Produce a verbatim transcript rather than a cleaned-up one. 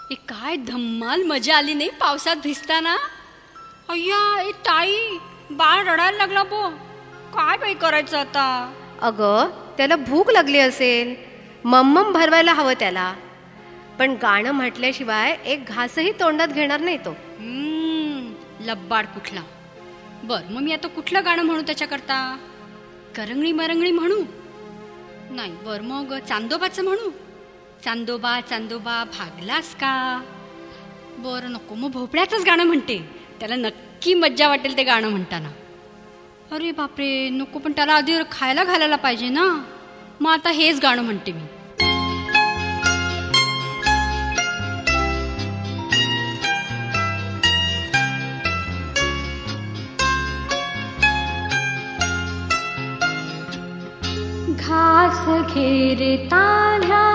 ए काय धम्माल मजा आली नाही पावसात भिजताना. अय्या ए ताई, बाळ रडायला लागला बो. काय बाई करायचं आता. अगं त्याला भूक लागली असेल, मम्मम भरवायला हवं त्याला. पण गाणं म्हटल्याशिवाय एक घासही तोंडात घेणार नाही तो. हम्म लब्बाड कुठला. बर मग मी आता कुठलं गाणं म्हणू त्याच्याकरता. करंगळी मरंगळी म्हणू. नाही बर मग चांदोबाचं म्हणू. चांदोबा चांदोबा भागलास का. बरं नको, मग भोपळ्याचंच गाणं म्हणते. त्याला नक्की मज्जा वाटेल ते गाणं म्हणताना. अरे बापरे नको, पण त्याला आधी खायला घालायला पाहिजे ना. मग आता हेच गाणं म्हणते मी. घास घेर तान्ह्या